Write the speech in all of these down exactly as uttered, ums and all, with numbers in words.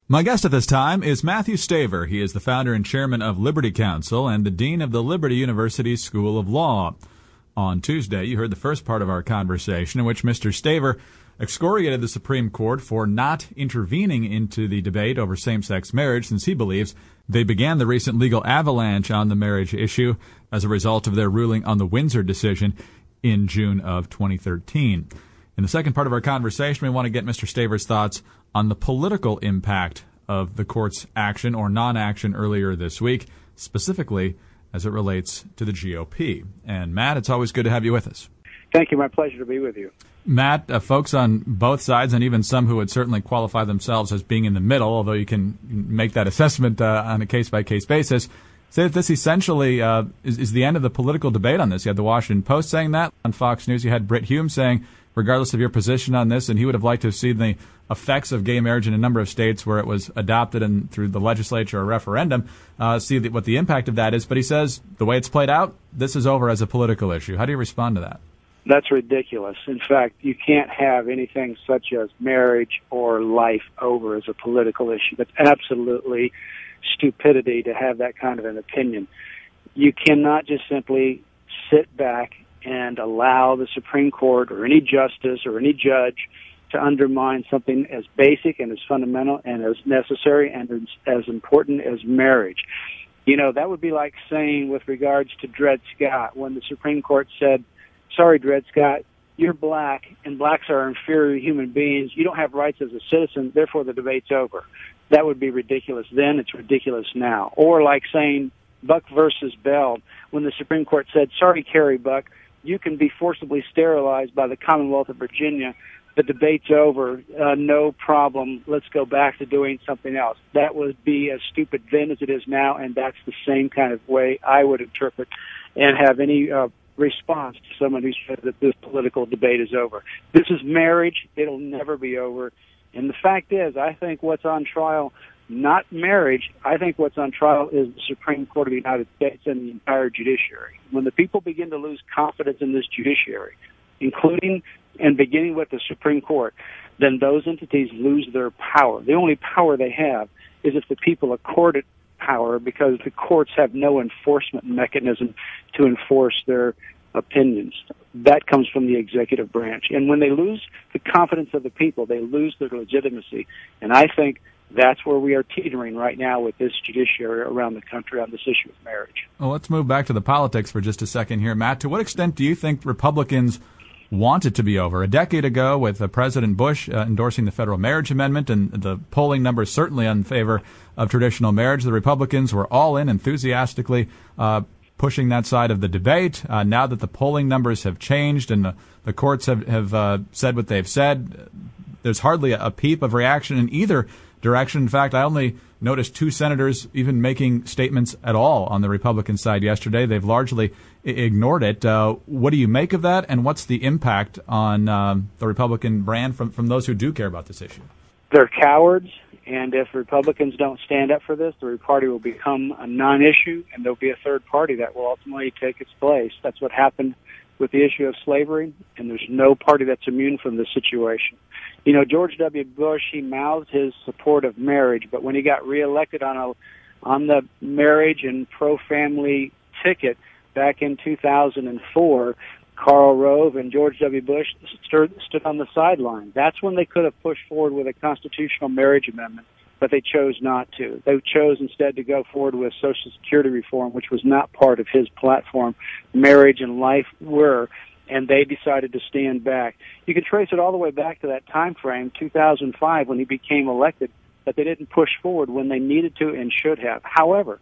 My guest at this time is Matthew Staver. He is the founder and chairman of Liberty Counsel and the dean of the Liberty University School of Law. On Tuesday, you heard the first part of our conversation in which Mister Staver excoriated the Supreme Court for not intervening into the debate over same-sex marriage, since he believes they began the recent legal avalanche on the marriage issue as a result of their ruling on the Windsor decision in June of twenty thirteen. In the second part of our conversation, we want to get Mister Staver's thoughts on the political impact of the court's action or non-action earlier this week, specifically as it relates to the G O P. And Matt, it's always good to have you with us. Thank you. My pleasure to be with you. Matt, uh, folks on both sides, and even some who would certainly qualify themselves as being in the middle, although you can make that assessment uh, on a case-by-case basis, say that this essentially uh, is, is the end of the political debate on this. You had the Washington Post saying that. On Fox News, you had Brit Hume saying, regardless of your position on this, and he would have liked to have seen the effects of gay marriage in a number of states where it was adopted and through the legislature or referendum, uh, see the, what the impact of that is. But he says the way it's played out, this is over as a political issue. How do you respond to that? That's ridiculous. In fact, you can't have anything such as marriage or life over as a political issue. That's absolutely stupidity to have that kind of an opinion. You cannot just simply sit back and allow the Supreme Court or any justice or any judge to undermine something as basic and as fundamental and as necessary and as, as important as marriage. You know, that would be like saying with regards to Dred Scott, when the Supreme Court said, sorry, Dred Scott, you're black, and blacks are inferior human beings. You don't have rights as a citizen, therefore the debate's over. That would be ridiculous then. It's ridiculous now. Or like saying Buck versus Bell, when the Supreme Court said, sorry, Carrie Buck, you can be forcibly sterilized by the Commonwealth of Virginia. The debate's over. Uh, no problem. Let's go back to doing something else. That would be as stupid then as it is now, and that's the same kind of way I would interpret and have any uh, response to someone who said that this political debate is over. This is marriage. It'll never be over. And the fact is, I think what's on trial, not marriage, I think what's on trial is the Supreme Court of the United States and the entire judiciary. When the people begin to lose confidence in this judiciary, including and beginning with the Supreme Court, then those entities lose their power. The only power they have is if the people accord it power, because the courts have no enforcement mechanism to enforce their opinions. That comes from the executive branch. And when they lose the confidence of the people, they lose their legitimacy. And I think that's where we are teetering right now with this judiciary around the country on this issue of marriage. Well, let's move back to the politics for just a second here. Matt, to what extent do you think Republicans want it to be over? A decade ago, with uh, President Bush uh, endorsing the federal marriage amendment and the polling numbers certainly in favor of traditional marriage, the Republicans were all in enthusiastically uh, pushing that side of the debate. Uh, now that the polling numbers have changed and the, the courts have, have uh, said what they've said, there's hardly a, a peep of reaction in either direction. In fact, I only noticed two senators even making statements at all on the Republican side yesterday. They've largely I- ignored it. Uh, what do you make of that, and what's the impact on um, the Republican brand from, from those who do care about this issue? They're cowards, and if Republicans don't stand up for this, the Republican Party will become a non-issue, and there'll be a third party that will ultimately take its place. That's what happened with the issue of slavery, and there's no party that's immune from this situation. You know, George W. Bush, he mouthed his support of marriage, but when he got reelected on a on the marriage and pro-family ticket back in two thousand four, Karl Rove and George W. Bush stood, stood on the sideline. That's when they could have pushed forward with a constitutional marriage amendment, but they chose not to. They chose instead to go forward with Social Security reform, which was not part of his platform. Marriage and life were, and they decided to stand back. You can trace it all the way back to that time frame, two thousand five, when he became elected, that they didn't push forward when they needed to and should have. However,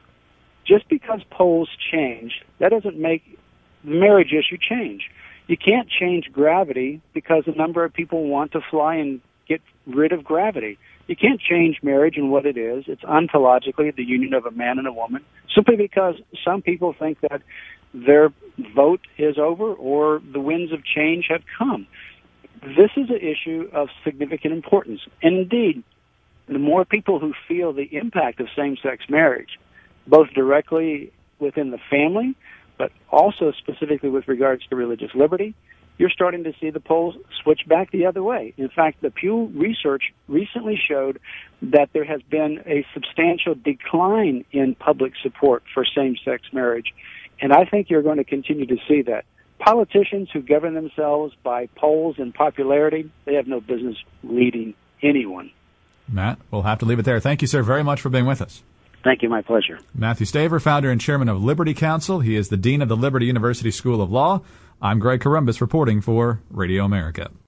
just because polls change, that doesn't make the marriage issue change. You can't change gravity because a number of people want to fly and get rid of gravity. You can't change marriage and what it is. It's ontologically the union of a man and a woman, simply because some people think that their vote is over or the winds of change have come. This is an issue of significant importance. And indeed, the more people who feel the impact of same-sex marriage, both directly within the family, but also specifically with regards to religious liberty you're starting to see the polls switch back the other way. In fact, the Pew Research recently showed that there has been a substantial decline in public support for same-sex marriage, and I think you're going to continue to see that. Politicians who govern themselves by polls and popularity, they have no business leading anyone. Matt, we'll have to leave it there. Thank you, sir, very much for being with us. Thank you. My pleasure. Matthew Staver, founder and chairman of Liberty Counsel. He is the dean of the Liberty University School of Law. I'm Greg Corombos reporting for Radio America.